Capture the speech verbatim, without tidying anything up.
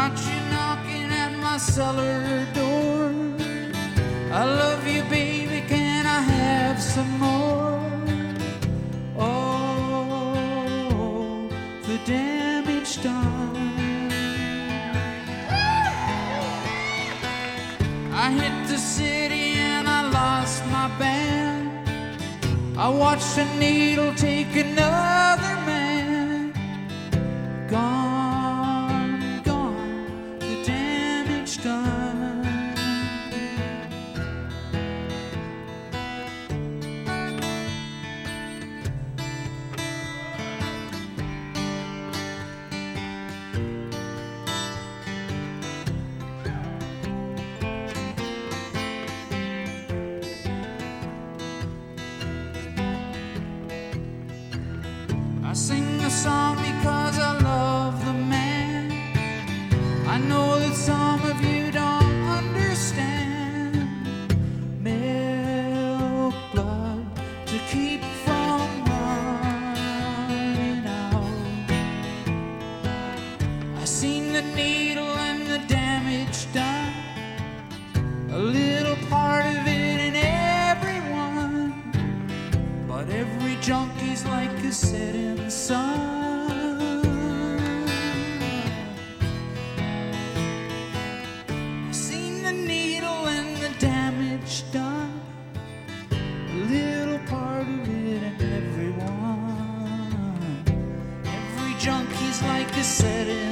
got you knocking at my cellar door. I love you, baby, can I have some more? Oh, the damage done. I hit the city and I lost my band. I watched a needle take another man. Gone, gone, the damage done. I sing a song because I love the man. I know that some of you don't understand. Milk blood to keep from running out. I seen the needle and the damage done. A little part of it in everyone, but every junkie's like a setting sun. I seen the needle and the damage done. A little part of it in everyone. Every junkie's like a setting